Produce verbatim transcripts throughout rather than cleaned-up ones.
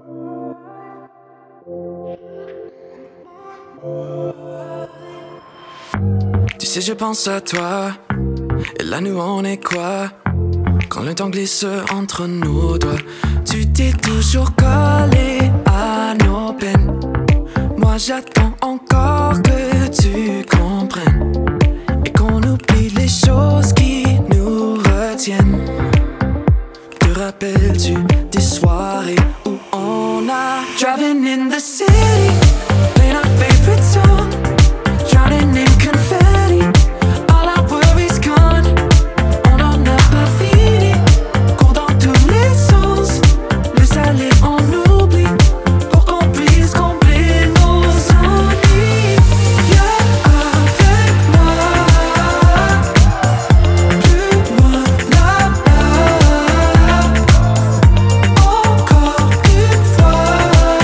Tu sais, je pense à toi, et là nous on est quoi? Quand le temps glisse entre nos doigts, tu t'es toujours collé à nos peines. Moi j'attends encore que tu comprennes et qu'on oublie les choses qui nous retiennent. Te rappelles-tu des soirées où on a driving in the city, playing our favorite song, drowning in confetti, all our worries gone, on en a pas fini, cours dans tous les sens, laisse aller on oublie, pour qu'on puisse combler nos ennuis. Viens avec moi, plus loin là-bas, encore une fois,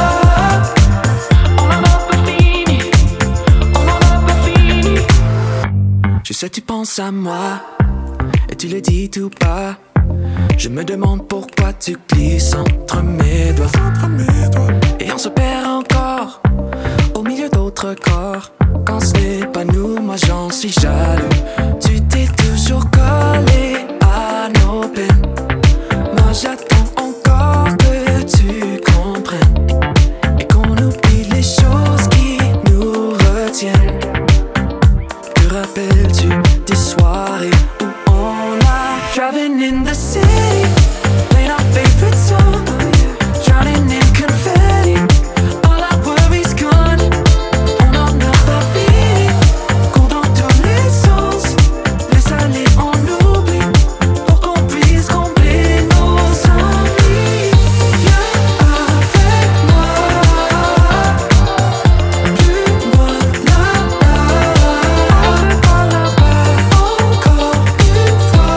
on en a pas fini, on en a pas fini. Je sais tu penses à moi, et tu le dis tout bas. Je me demande pourquoi tu glisses entre mes doigts, et on se perd encore au milieu d'autres corps. Quand ce n'est pas nous, moi j'en suis jaloux. Tu t'es toujours collé à nos peines. Moi j'attends encore que tu comprennes et qu'on oublie les choses qui nous retiennent. Te rappelles-tu des soirées où on a driving in the city, playing our favorite song, drowning in confetti, all our worries gone, on en a pas fini, cours dans tous les sens, laisse aller on oublie, pour qu'on puisse combler nos ennuis. Viens avec moi, plus loin là-bas, encore une fois,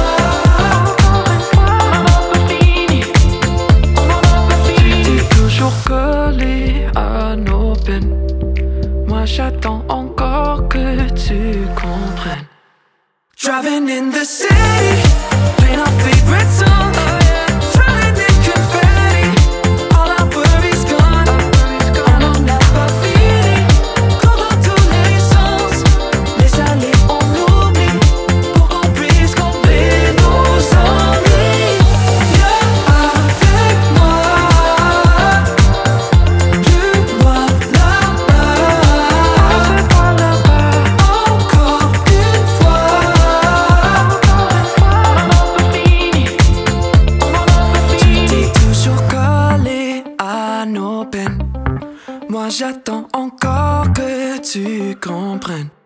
on en a pas fini. Tu t'es toujours collé à nos peines. Moi j'attends encore que tu comprennes. Driving in the city, playing our favorite song, drowning in confetti, all our worries gone, on en a pas fini, cours dans tous les sens, laisse aller on oublie, pour qu'on puisse combler nos ennuis. Viens avec moi, plus loin là-bas, encore une fois, tu t'es toujours collé à nos peines. Moi j'attends encore que tu comprennes.